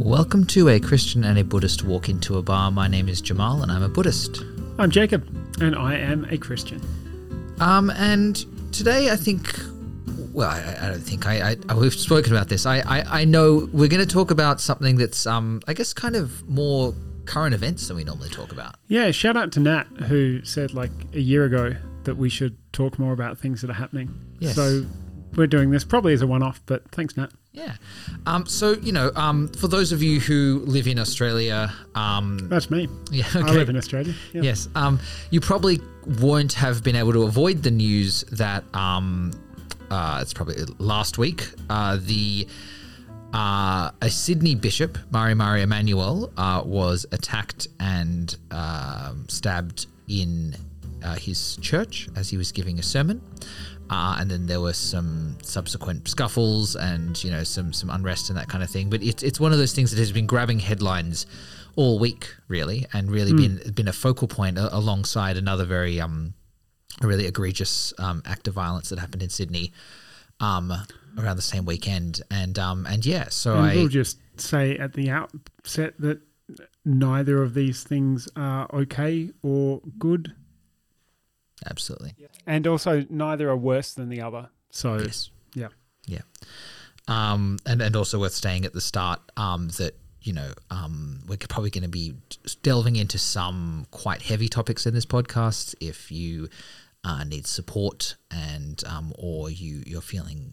Welcome to A Christian and a Buddhist Walk into a Bar. My name is Jamal and I'm a Buddhist. I'm Jacob and I am a Christian. And today I think, well, I don't think, we've spoken about this. I know we're going to talk about something that's, I guess, kind of more current events than we normally talk about. Yeah, shout out to Nat who said like a year ago that we should talk more about things that are happening. Yes. So we're doing this probably as a one-off, but thanks, Nat. Yeah. So, for those of you who live in Australia... That's me. Yeah, okay. I live in Australia. Yeah. Yes. You probably won't have been able to avoid the news that it's probably last week, a Sydney bishop, Mari Emmanuel, was attacked and stabbed in his church as he was giving a sermon. And then there were some subsequent scuffles and, some unrest and that kind of thing. But it's one of those things that has been grabbing headlines all week, really, and really been a focal point alongside another very really egregious act of violence that happened in Sydney around the same weekend. And we'll just say at the outset that neither of these things are okay or good. Absolutely. And also neither are worse than the other. So, yes. Yeah. Yeah. And also worth saying at the start that, we're probably going to be delving into some quite heavy topics in this podcast. If you need support and or you're feeling,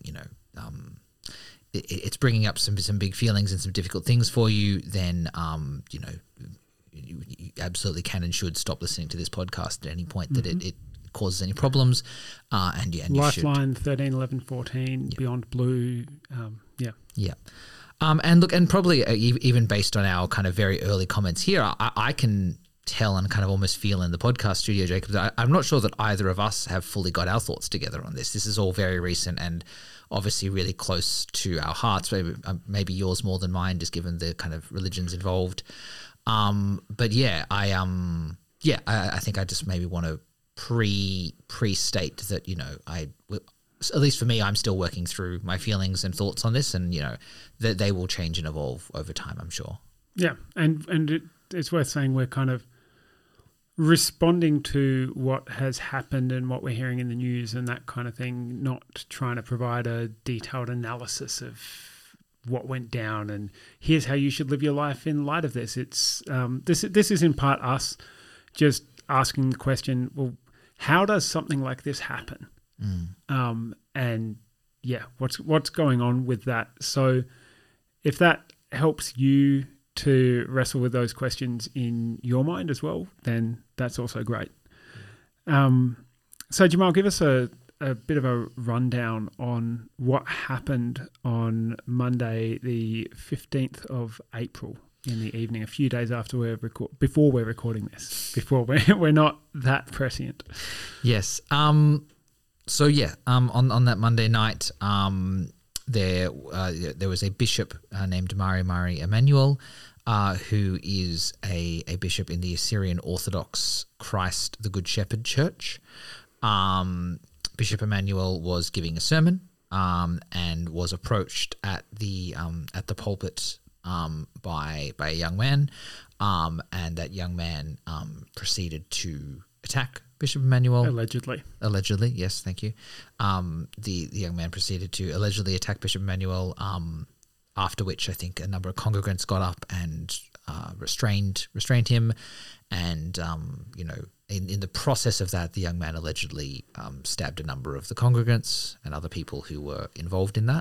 it's bringing up some big feelings and some difficult things for you, then, you absolutely can and should stop listening to this podcast at any point that it causes any problems, and you Lifeline should. 13, 11, 14, Beyond Blue, Yeah. And probably even based on our kind of very early comments here, I can tell and kind of almost feel in the podcast studio, Jacob, that I'm not sure that either of us have fully got our thoughts together on this. This is all very recent and obviously really close to our hearts, maybe yours more than mine, just given the kind of religions involved. But yeah, I think I just maybe want to pre-state that, at least for me, I'm still working through my feelings and thoughts on this, and that they will change and evolve over time, I'm sure. Yeah, and it's worth saying we're kind of responding to what has happened and what we're hearing in the news and that kind of thing, not trying to provide a detailed analysis of what went down and here's how you should live your life in light of this. It's this is in part us just asking the question, well, how does something like this happen? And yeah, what's going on with that? So if that helps you to wrestle with those questions in your mind as well, then that's also great. So Jamal, give us a bit of a rundown on what happened on Monday, the 15th of April in the evening, a few days after before we're recording this, before we're not that prescient. Yes. So yeah, on that Monday night, there was a bishop named Mari Emmanuel, who is a bishop in the Assyrian Orthodox Christ the Good Shepherd Church. Bishop Emmanuel was giving a sermon and was approached at the pulpit by a young man, and that young man proceeded to attack Bishop Emmanuel. Allegedly, yes, thank you. The young man proceeded to allegedly attack Bishop Emmanuel, after which I think a number of congregants got up and restrained him, and in the process of that, the young man allegedly stabbed a number of the congregants and other people who were involved in that,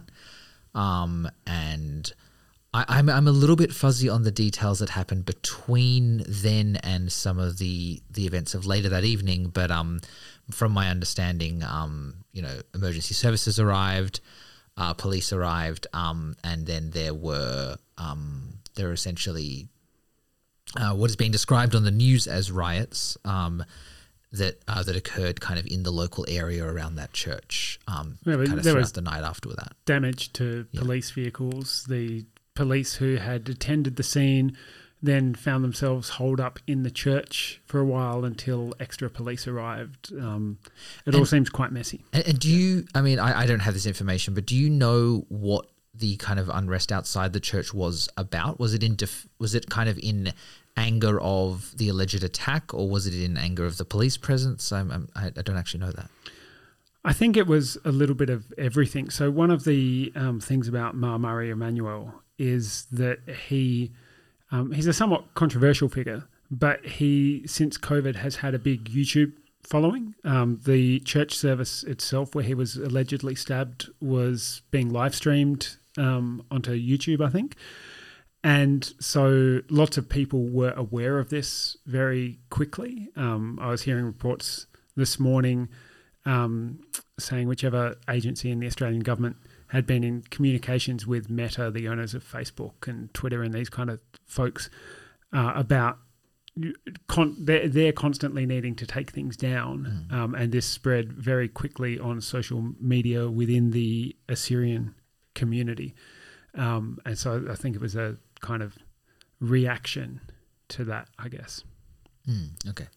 and I'm a little bit fuzzy on the details that happened between then and some of the events of later that evening, but from my understanding, emergency services arrived, police arrived, and then there were essentially what is being described on the news as riots that occurred kind of in the local area around that church, kind of throughout the night after that. Damage to police vehicles. The police who had attended the scene then found themselves holed up in the church for a while until extra police arrived. It all seems quite messy. And do you, I don't have this information, but do you know what the kind of unrest outside the church was about? Was it kind of in anger of the alleged attack, or was it in anger of the police presence? I don't actually know that. I think it was a little bit of everything. So one of the things about Murray Emanuel is that he's a somewhat controversial figure, but he, since COVID, has had a big YouTube following. The church service itself, where he was allegedly stabbed, was being live streamed onto YouTube, I think. And so lots of people were aware of this very quickly. I was hearing reports this morning saying whichever agency in the Australian government had been in communications with Meta, the owners of Facebook and Twitter and these kind of folks, about they're constantly needing to take things down. And this spread very quickly on social media within the Assyrian community. And so I think it was a kind of reaction to that, I guess. Okay.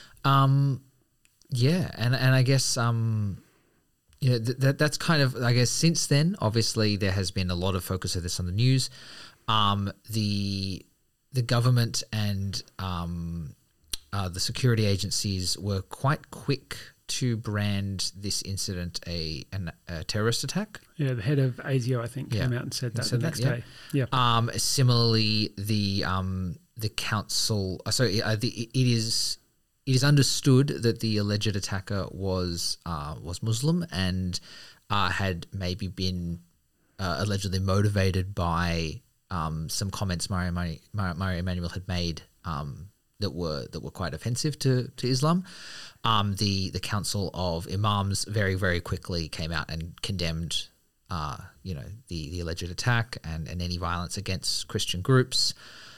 Yeah, and I guess that's kind of, I guess, since then, obviously there has been a lot of focus of this on the news. The government and the security agencies were quite quick to brand this incident a terrorist attack. Yeah, the head of ASIO, I think, came out and said that the next day. Yeah. Similarly, the council. So it is understood that the alleged attacker was Muslim and had maybe been allegedly motivated by some comments Murray Emanuel had made that were quite offensive to Islam. The Council of Imams very, very quickly came out and condemned the alleged attack and any violence against Christian groups.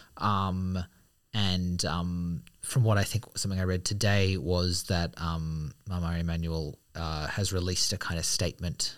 From what I think something I read today was that Murray Emanuel has released a kind of statement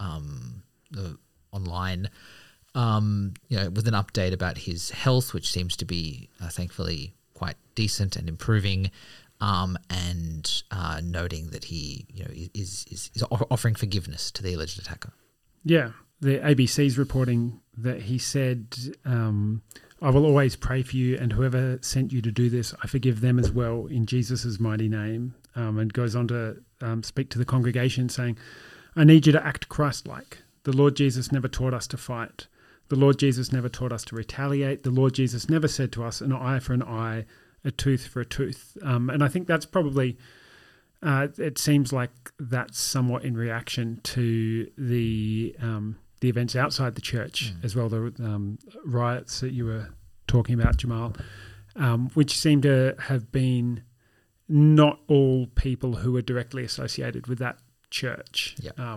online, with an update about his health, which seems to be thankfully quite decent and improving, and noting that he is offering forgiveness to the alleged attacker. Yeah, the ABC's reporting that he said, I will always pray for you, and whoever sent you to do this, I forgive them as well in Jesus' mighty name. And goes on to speak to the congregation saying, I need you to act Christ-like. The Lord Jesus never taught us to fight. The Lord Jesus never taught us to retaliate. The Lord Jesus never said to us, an eye for an eye, a tooth for a tooth. And I think that's probably, it seems like that's somewhat in reaction to the events outside the church as well, the riots that you were talking about, Jamal, which seem to have been not all people who were directly associated with that church.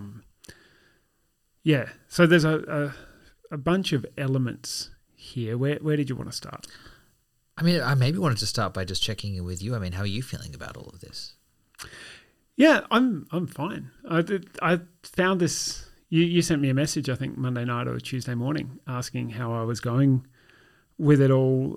Yeah. So there's a bunch of elements here. Where did you want to start? I mean, I maybe wanted to start by just checking in with you. I mean, how are you feeling about all of this? Yeah, I'm fine. I found this. You sent me a message, I think Monday night or Tuesday morning, asking how I was going with it all.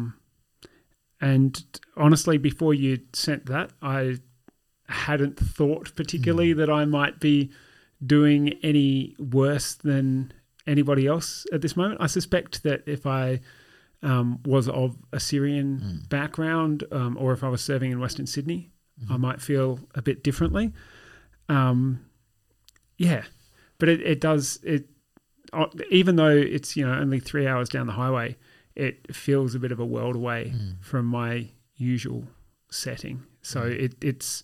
And honestly, before you sent that, I hadn't thought particularly that I might be doing any worse than anybody else at this moment. I suspect that if I was of Assyrian background, or if I was serving in Western Sydney, I might feel a bit differently. But it does, even though it's, only 3 hours down the highway, it feels a bit of a world away from my usual setting. So it's,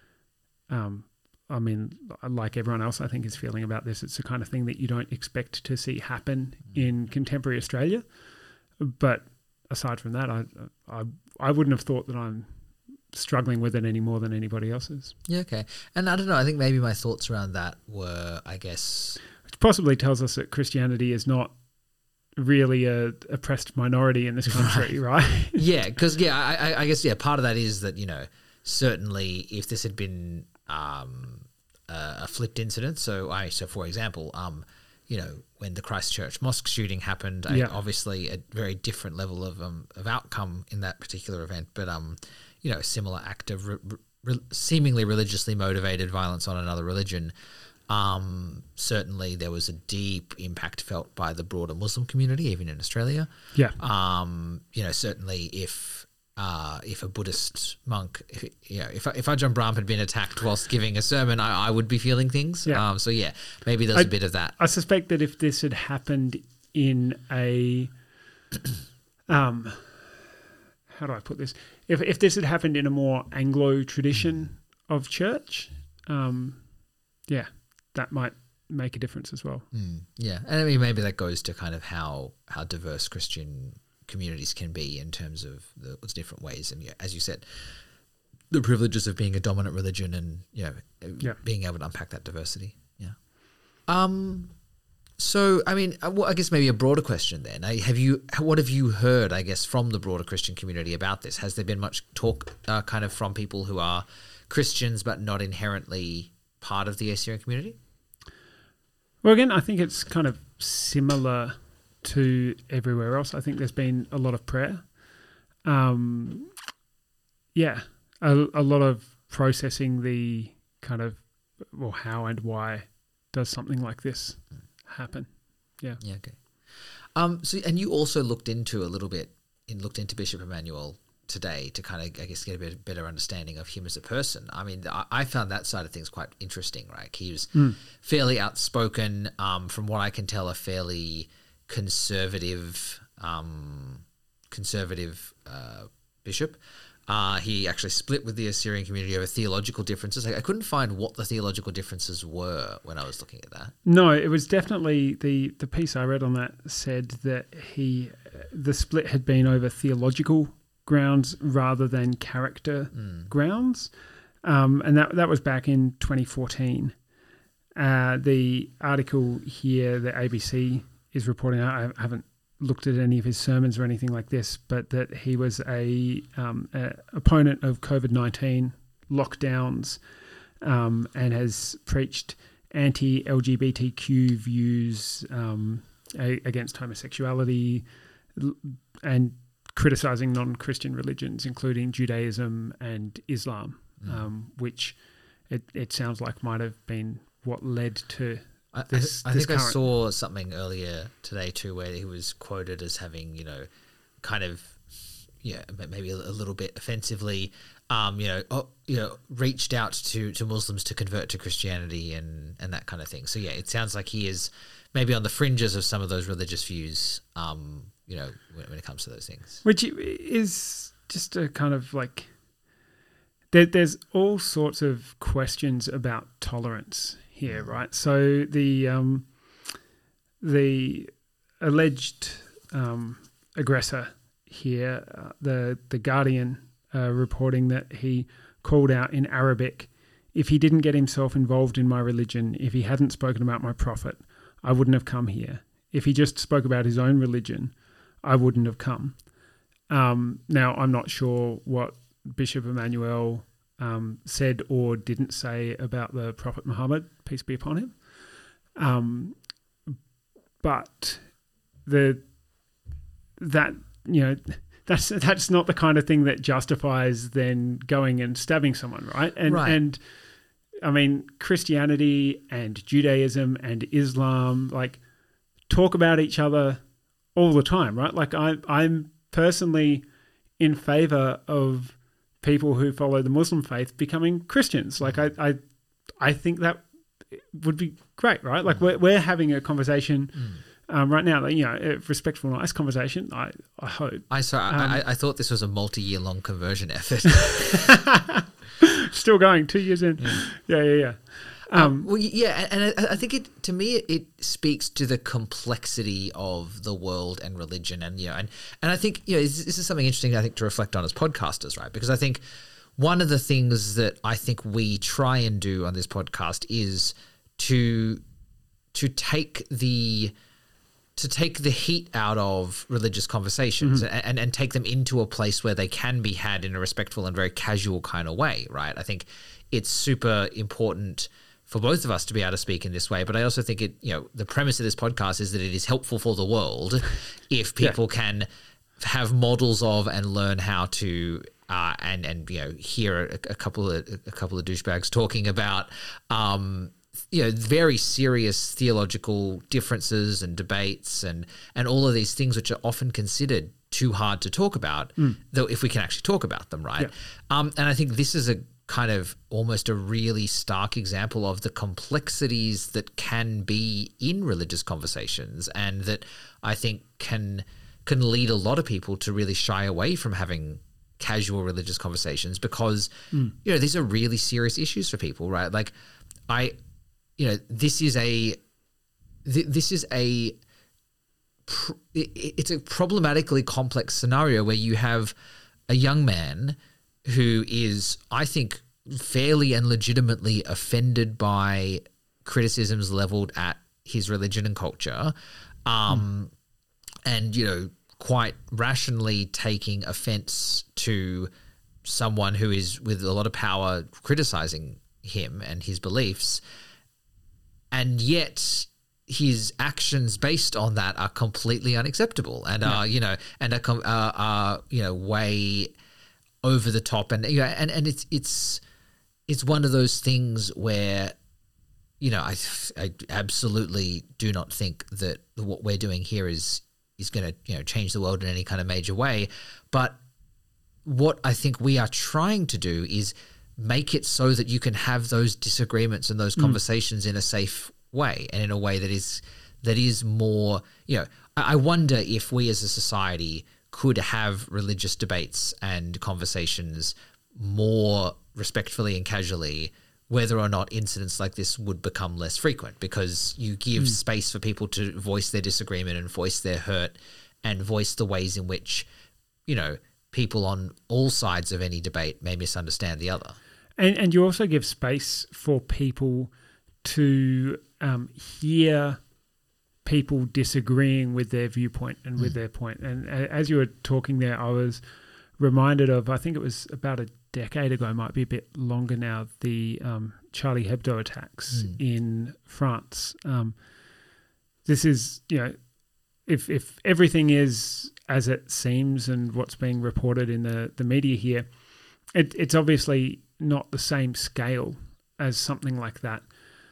like everyone else, I think, is feeling about this. It's the kind of thing that you don't expect to see happen in contemporary Australia. But aside from that, I wouldn't have thought that I'm struggling with it any more than anybody else is. Yeah, okay. And I don't know, I think maybe my thoughts around that were, I guess... Which possibly tells us that Christianity is not really a oppressed minority in this country, right? Yeah, because, I guess, part of that is that, certainly if this had been a flipped incident, so for example, when the Christchurch mosque shooting happened, obviously a very different level of outcome in that particular event, but a similar act of seemingly religiously motivated violence on another religion, Certainly, there was a deep impact felt by the broader Muslim community, even in Australia. Yeah. Certainly if a Buddhist monk, if Ajahn Brahm had been attacked whilst giving a sermon, I would be feeling things. Yeah. Maybe there's a bit of that. I suspect that if this had happened in a, how do I put this? If this had happened in a more Anglo tradition of church, that might make a difference as well. Yeah, and I mean maybe that goes to kind of how diverse Christian communities can be in terms of the different ways, and as you said, the privileges of being a dominant religion, and being able to unpack that diversity. Yeah. So I mean, I guess maybe a broader question then. What have you heard, I guess, from the broader Christian community about this? Has there been much talk, kind of from people who are Christians but not inherently part of the Assyrian community? Well, again, I think it's kind of similar to everywhere else. I think there's been a lot of prayer. A lot of processing the kind of, well, how and why does something like this happen? Yeah. Yeah. Okay. And you also looked into Bishop Emmanuel today to kind of, I guess, get a better understanding of him as a person. I mean, I found that side of things quite interesting, right? He was fairly outspoken, from what I can tell, a fairly conservative bishop. He actually split with the Assyrian community over theological differences. I couldn't find what the theological differences were when I was looking at that. No, it was definitely the piece I read on that said that the split had been over theological grounds rather than character grounds, and that was back in 2014. The article here, the ABC is reporting, I haven't looked at any of his sermons or anything like this, but that he was a opponent of COVID-19 lockdowns, and has preached anti-LGBTQ views against homosexuality, and criticizing non-Christian religions, including Judaism and Islam, which it sounds like might have been what led to this. I think I saw something earlier today too, where he was quoted as having, kind of, maybe a little bit offensively, reached out to Muslims to convert to Christianity and that kind of thing. So yeah, it sounds like he is maybe on the fringes of some of those religious views, when it comes to those things. Which is just a kind of like, there's all sorts of questions about tolerance here, right? So the alleged aggressor here, the Guardian, reporting that he called out in Arabic, "If he didn't get himself involved in my religion, if he hadn't spoken about my prophet, I wouldn't have come here. If he just spoke about his own religion, I wouldn't have come." Now, I'm not sure what Bishop Emmanuel said or didn't say about the Prophet Muhammad, peace be upon him. But that's not the kind of thing that justifies then going and stabbing someone, right? And I mean, Christianity and Judaism and Islam talk about each other all the time, right? Like I'm personally in favor of people who follow the Muslim faith becoming Christians. Like I think that would be great, right? Like we're having a conversation right now, a respectful, nice conversation. I hope. I thought this was a multi-year long conversion effort. Still going, 2 years in. Yeah. And I think it speaks to the complexity of the world and religion, and I think this is something interesting, I think, to reflect on as podcasters, right? Because I think one of the things that I think we try and do on this podcast is to take the heat out of religious conversations and take them into a place where they can be had in a respectful and very casual kind of way, right? I think it's super important for both of us to be able to speak in this way, but I also think the premise of this podcast is that it is helpful for the world if people can have models of and learn how to hear a couple of douchebags talking about very serious theological differences and debates and all of these things which are often considered too hard to talk about, though if we can actually talk about them, right? Yeah. And I think this is a kind of almost a really stark example of the complexities that can be in religious conversations, and that I think can lead a lot of people to really shy away from having casual religious conversations, because these are really serious issues for people, right? Like this is a problematically complex scenario where you have a young man who is, I think, fairly and legitimately offended by criticisms leveled at his religion and culture, and quite rationally taking offense to someone who is with a lot of power criticizing him and his beliefs, and yet his actions based on that are completely unacceptable and are way over the top, and it's one of those things where I absolutely do not think that what we're doing here is going to change the world in any kind of major way, but what I think we are trying to do is make it so that you can have those disagreements and those conversations in a safe way, and in a way that is more, I wonder if we as a society could have religious debates and conversations more respectfully and casually, whether or not incidents like this would become less frequent, because you give space for people to voice their disagreement and voice their hurt and voice the ways in which, people on all sides of any debate may misunderstand the other. And you also give space for people to hear people disagreeing with their viewpoint and with their point. And as you were talking there, I was reminded of, I think it was about a decade ago, might be a bit longer now, the Charlie Hebdo attacks in France. This is, if everything is as it seems and what's being reported in the media here, it's obviously not the same scale as something like that.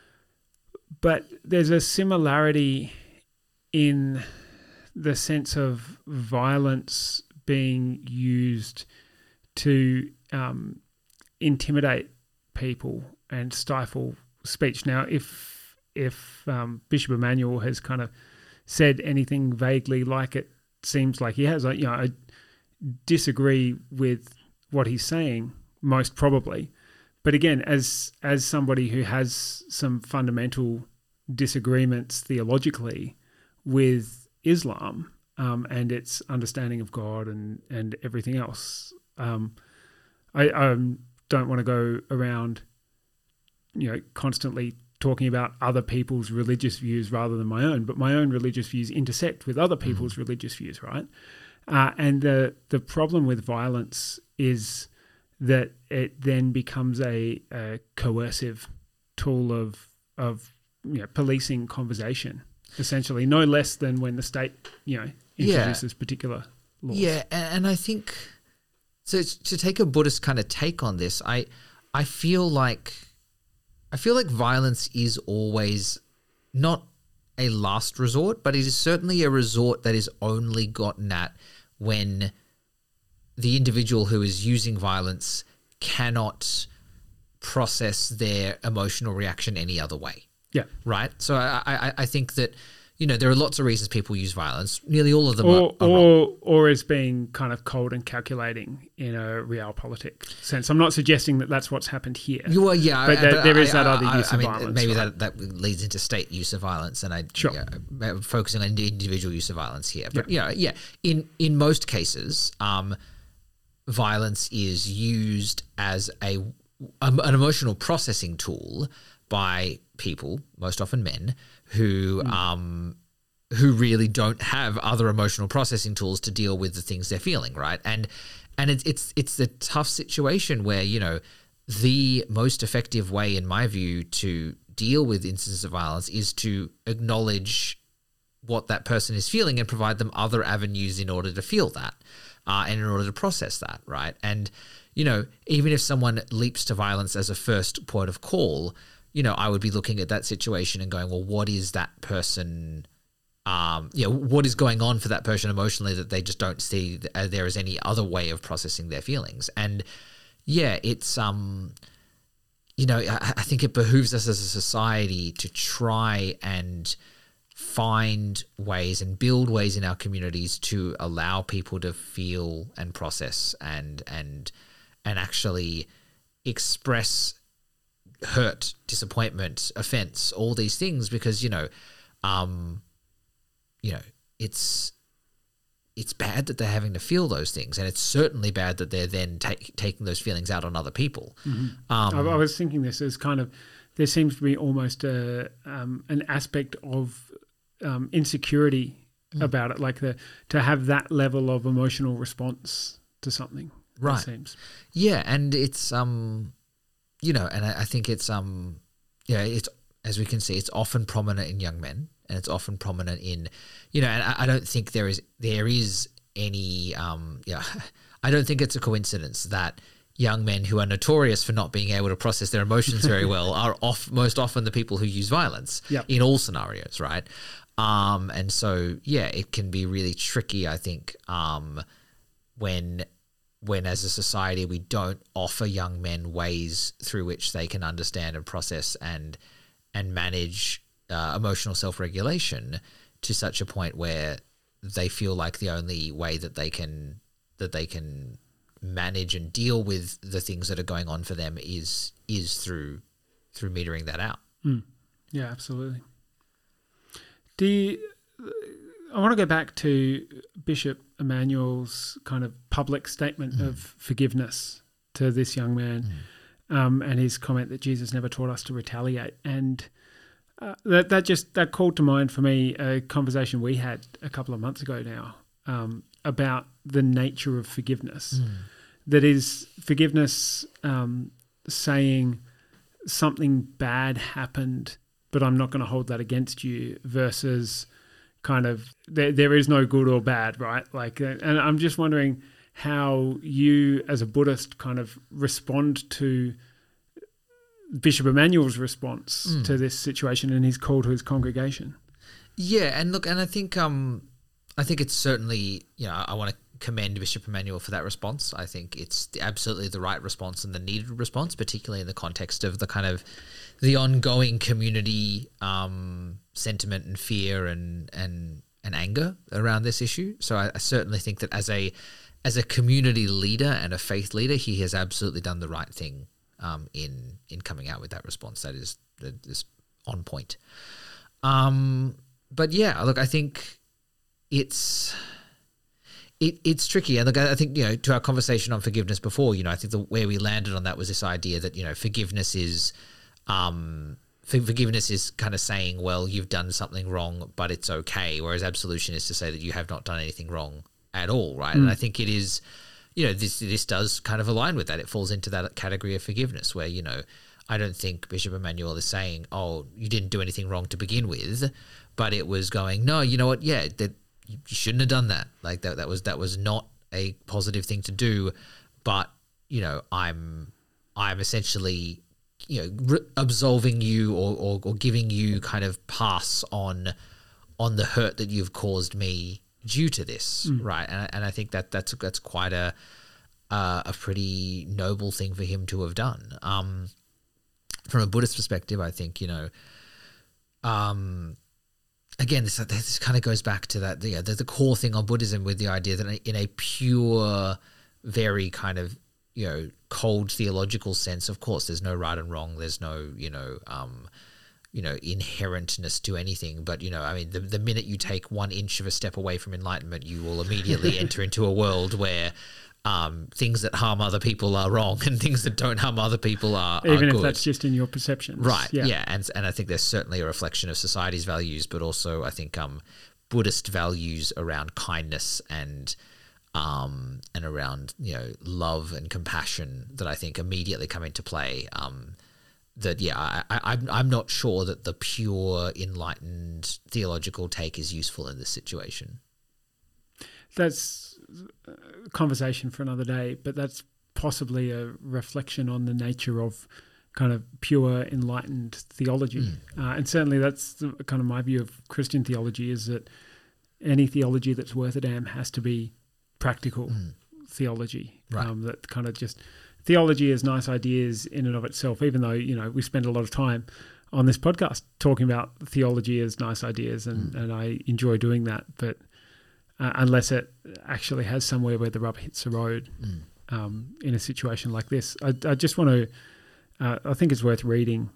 But there's a similarity in the sense of violence being used to intimidate people and stifle speech. Now, if Bishop Emmanuel has kind of said anything vaguely like it seems like he has, I disagree with what he's saying, most probably. But again, as somebody who has some fundamental disagreements theologically with Islam and its understanding of God and everything else, I don't want to go around, constantly talking about other people's religious views rather than my own, but my own religious views intersect with other people's religious views, right? And the problem with violence is that it then becomes a coercive tool of policing conversation, essentially, no less than when the state introduces particular laws. Yeah, and I think, so to take a Buddhist kind of take on this, I feel like violence is always not a last resort, but it is certainly a resort that is only gotten at when the individual who is using violence cannot process their emotional reaction any other way. Yeah. Right? So I think that, there are lots of reasons people use violence. Nearly all of them are or as being kind of cold and calculating in a realpolitik sense. I'm not suggesting that that's what's happened here. Well, yeah. But there is that other use of violence. Maybe right? that leads into state use of violence, and focusing on the individual use of violence here. But, in most cases, violence is used as an emotional processing tool by people, most often men, who really don't have other emotional processing tools to deal with the things they're feeling, right? And it's the tough situation where, the most effective way, in my view, to deal with instances of violence is to acknowledge what that person is feeling and provide them other avenues in order to feel that and in order to process that, right? And, even if someone leaps to violence as a first point of call, I would be looking at that situation and going, well, what is that person, what is going on for that person emotionally that they just don't see there is any other way of processing their feelings. And it's, I think it behooves us as a society to try and find ways and build ways in our communities to allow people to feel and process and actually express hurt, disappointment, offense, all these things, because it's bad that they're having to feel those things, and it's certainly bad that they're then taking those feelings out on other people. I was thinking this as kind of, there seems to be almost an aspect of insecurity about it, like to have that level of emotional response to something. Right. It seems. Yeah, and it's and I think it's it's, as we can see, it's often prominent in young men, and it's often prominent in, and I don't think there is any I don't think it's a coincidence that young men who are notorious for not being able to process their emotions very well are most often the people who use violence in all scenarios, right? And so it can be really tricky, I think, when as a society we don't offer young men ways through which they can understand and process and manage emotional self-regulation to such a point where they feel like the only way that they can manage and deal with the things that are going on for them is through metering that out. Yeah, absolutely. I want to go back to Bishop Emmanuel's kind of public statement of forgiveness to this young man, and his comment that Jesus never taught us to retaliate. And that called to mind for me a conversation we had a couple of months ago now about the nature of forgiveness. That is, forgiveness saying something bad happened, but I'm not going to hold that against you, versus kind of there is no good or bad, right? Like, and I'm just wondering how you as a Buddhist kind of respond to Bishop Emmanuel's response to this situation and his call to his congregation. Yeah, and look, and I think it's certainly, I want to commend Bishop Emmanuel for that response. I think it's absolutely the right response and the needed response, particularly in the context of the kind of the ongoing community sentiment and fear and anger around this issue. So I certainly think that as a community leader and a faith leader, he has absolutely done the right thing in coming out with that response. That is on point. But yeah, look, I think it's tricky. And look, I think, to our conversation on forgiveness before, I think where we landed on that was this idea that, forgiveness is kind of saying, well, you've done something wrong, but it's okay. Whereas absolution is to say that you have not done anything wrong at all, right? And I think it is, this does kind of align with that. It falls into that category of forgiveness where, I don't think Bishop Emmanuel is saying, oh, you didn't do anything wrong to begin with, but it was going, no, you know what? Yeah, that you shouldn't have done that. Like that was not a positive thing to do. But, I'm essentially, absolving you or giving you kind of pass on the hurt that you've caused me due to this, right? And I think that's quite a pretty noble thing for him to have done. From a Buddhist perspective, I think, again, this kind of goes back to that the core thing on Buddhism, with the idea that in a pure, very kind of cold theological sense, of course, there's no right and wrong. There's no inherentness to anything. But the minute you take 1 inch of a step away from enlightenment, you will immediately enter into a world where things that harm other people are wrong and things that don't harm other people are even good. If that's just in your perceptions, right? Yeah. And I think there's certainly a reflection of society's values, but also I think Buddhist values around kindness and around love and compassion that I think immediately come into play. I'm not sure that the pure enlightened theological take is useful in this situation. That's a conversation for another day, but that's possibly a reflection on the nature of kind of pure enlightened theology. And certainly that's kind of my view of Christian theology, is that any theology that's worth a damn has to be practical theology. Right. That kind of just theology is nice ideas in and of itself, even though, we spend a lot of time on this podcast talking about theology as nice ideas, and I enjoy doing that. But unless it actually has somewhere where the rubber hits the road in a situation like this, I just want to, I think it's worth reading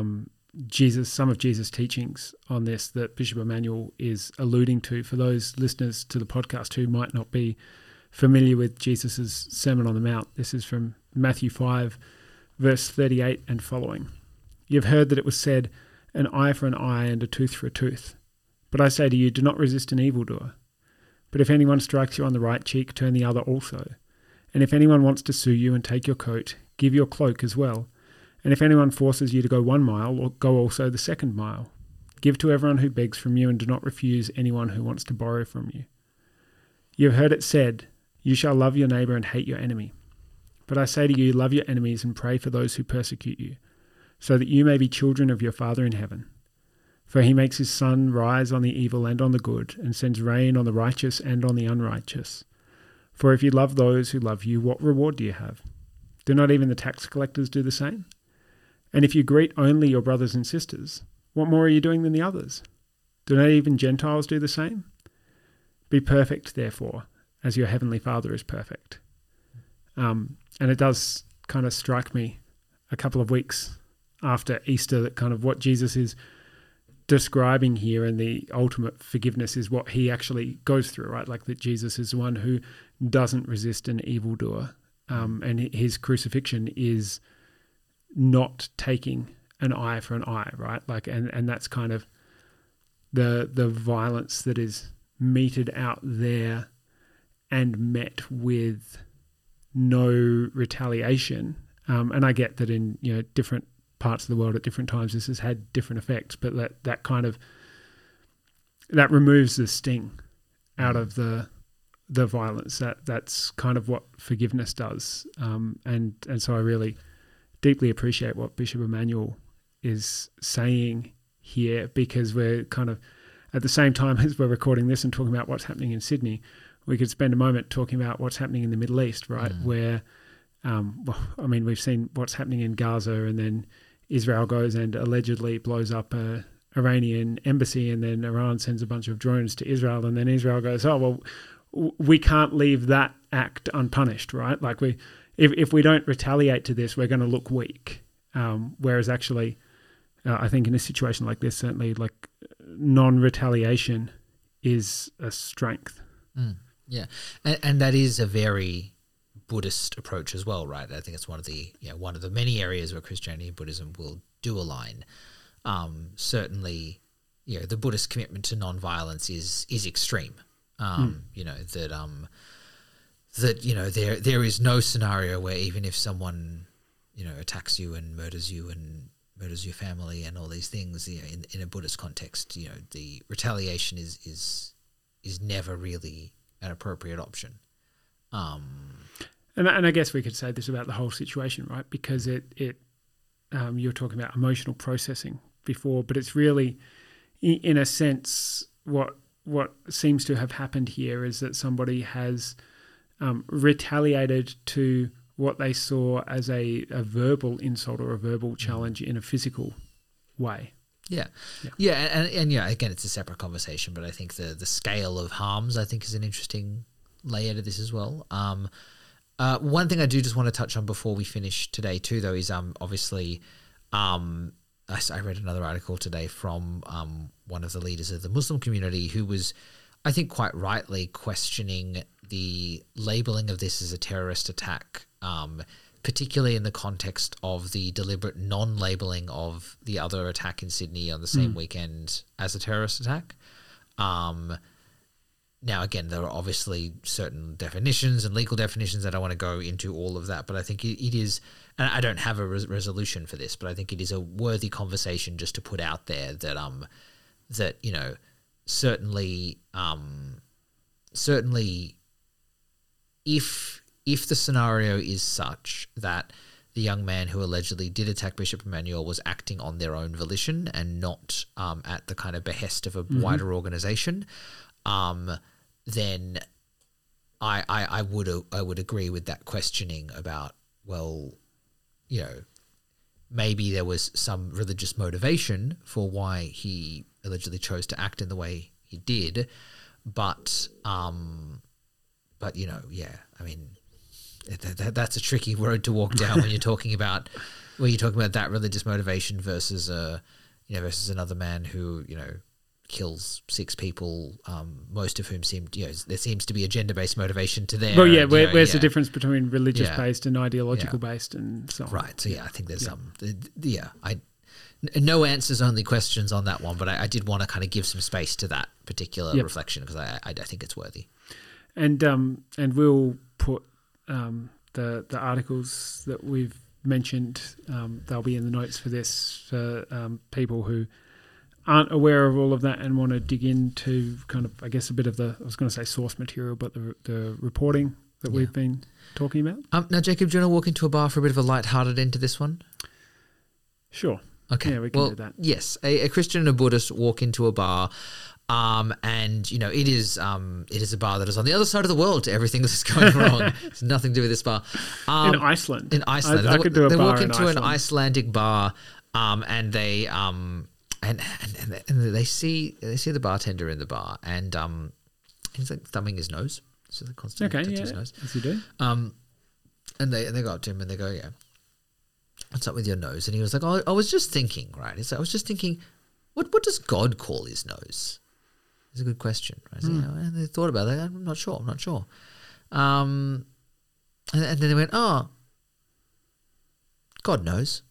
some of Jesus' teachings on this that Bishop Emmanuel is alluding to for those listeners to the podcast who might not be familiar with Jesus' Sermon on the Mount. This is from Matthew 5, verse 38 and following. "You've heard that it was said, an eye for an eye and a tooth for a tooth. But I say to you, do not resist an evildoer. But if anyone strikes you on the right cheek, turn the other also. And if anyone wants to sue you and take your coat, give your cloak as well. And if anyone forces you to go 1 mile, or go also the 2nd mile. Give to everyone who begs from you, and do not refuse anyone who wants to borrow from you. You have heard it said, you shall love your neighbour and hate your enemy. But I say to you, love your enemies and pray for those who persecute you, so that you may be children of your Father in heaven. For he makes his sun rise on the evil and on the good, and sends rain on the righteous and on the unrighteous. For if you love those who love you, what reward do you have? Do not even the tax collectors do the same? And if you greet only your brothers and sisters, what more are you doing than the others? Do not even Gentiles do the same? Be perfect, therefore, as your heavenly Father is perfect." And it does kind of strike me a couple of weeks after Easter that kind of what Jesus is describing here, and the ultimate forgiveness is what he actually goes through, right? Like that Jesus is the one who doesn't resist an evildoer. And his crucifixion is not taking an eye for an eye, right? Like, and that's kind of the violence that is meted out there and met with no retaliation. And I get that in different parts of the world at different times this has had different effects, but that kind of that removes the sting out of the violence. That's kind of what forgiveness does. And so I really deeply appreciate what Bishop Emmanuel is saying here, because we're kind of at the same time as we're recording this and talking about what's happening in Sydney, we could spend a moment talking about what's happening in the Middle East, right? Where, we've seen what's happening in Gaza, and then Israel goes and allegedly blows up a Iranian embassy, and then Iran sends a bunch of drones to Israel, and then Israel goes, oh, well, we can't leave that act unpunished, right? Like if we don't retaliate to this, we're going to look weak. Whereas actually, I think in a situation like this, certainly like non-retaliation is a strength. Yeah, and that is a very Buddhist approach as well, right? I think it's one of the many areas where Christianity and Buddhism will do align. Certainly, the Buddhist commitment to non-violence is extreme. There is no scenario where even if someone attacks you and murders you and murders your family and all these things, in a Buddhist context, the retaliation is never really an appropriate option. And I guess we could say this about the whole situation, right? Because it you were talking about emotional processing before, but it's really, in a sense, what seems to have happened here is that somebody has retaliated to what they saw as a verbal insult or a verbal challenge in a physical way. Yeah. And again, it's a separate conversation, but I think the scale of harms, I think, is an interesting layer to this as well. One thing I do just want to touch on before we finish today too, though, is obviously I read another article today from one of the leaders of the Muslim community who was, I think, quite rightly questioning the labeling of this as a terrorist attack, particularly in the context of the deliberate non-labeling of the other attack in Sydney on the same weekend as a terrorist attack. Now, again, there are obviously certain definitions and legal definitions. I don't want to go into all of that, but I think it is, and I don't have a resolution for this, but I think it is a worthy conversation just to put out there that certainly if the scenario is such that the young man who allegedly did attack Bishop Emmanuel was acting on their own volition and not at the kind of behest of a wider organization, then I would agree with that questioning about, well, maybe there was some religious motivation for why he allegedly chose to act in the way he did, but that's a tricky road to walk down when you're talking about that religious motivation versus versus another man who kills 6 people, most of whom there seems to be a gender-based motivation to there. Well, yeah, where's the difference between religious-based and ideological-based and so on? Right, so I think there's no answers, only questions on that one, but I did want to kind of give some space to that particular reflection because I think it's worthy. And we'll put the articles that we've mentioned, they'll be in the notes for this for people who aren't aware of all of that and want to dig into kind of, I guess, a bit of I was going to say source material, but the reporting that we've been talking about. Now, Jacob, do you want to walk into a bar for a bit of a lighthearted into this one? Sure. Okay. Yeah, we can do that. Yes, a Christian and a Buddhist walk into a bar, and it is a bar that is on the other side of the world to everything that's going wrong. It's nothing to do with this bar. In Iceland. In Iceland, I could do a they bar walk in into Iceland. an Icelandic bar, and they and they see the bartender in the bar, and he's like thumbing his nose, so they constantly touch his nose. As you do. And they go up to him and they go, "Yeah, what's up with your nose?" And he was like, "Oh, I was just thinking, right? I was just thinking, what does God call his nose?" It's a good question, right? And they thought about that. I'm not sure. And then they went, "Oh, God knows."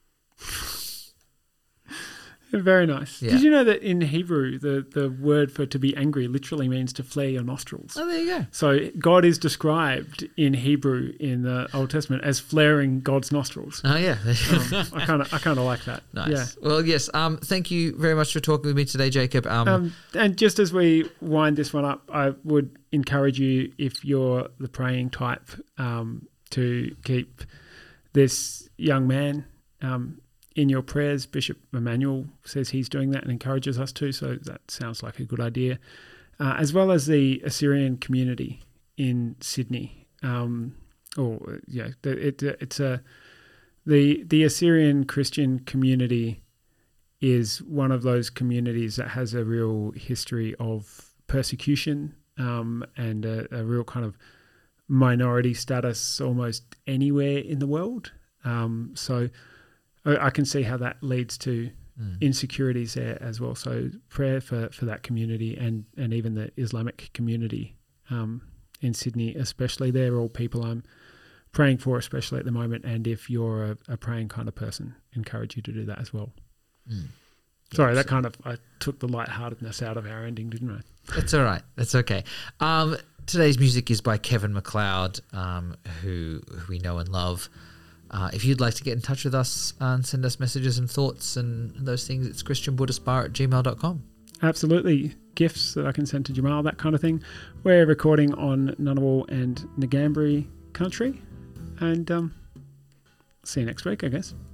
Very nice. Yeah. Did you know that in Hebrew, the word for to be angry literally means to flare your nostrils? Oh, there you go. So God is described in Hebrew in the Old Testament as flaring God's nostrils. Oh, yeah. I kind of like that. Nice. Yeah. Well, yes. Thank you very much for talking with me today, Jacob. And just as we wind this one up, I would encourage you, if you're the praying type, to keep this young man in your prayers. Bishop Emmanuel says he's doing that and encourages us to, so that sounds like a good idea. As well as the Assyrian community in Sydney. The Assyrian Christian community is one of those communities that has a real history of persecution and a real kind of minority status almost anywhere in the world. So I can see how that leads to insecurities there as well. So prayer for that community and even the Islamic community in Sydney especially. They're all people I'm praying for, especially at the moment. And if you're a praying kind of person, encourage you to do that as well. Sorry, that kind of, I took the lightheartedness out of our ending, didn't I? That's all right. That's okay. Today's music is by Kevin MacLeod, who we know and love. If you'd like to get in touch with us and send us messages and thoughts and those things, it's christianbuddhistbar@gmail.com. Absolutely. Gifts that I can send to Jamal, that kind of thing. We're recording on Ngunnawal and Ngambri country. And see you next week, I guess.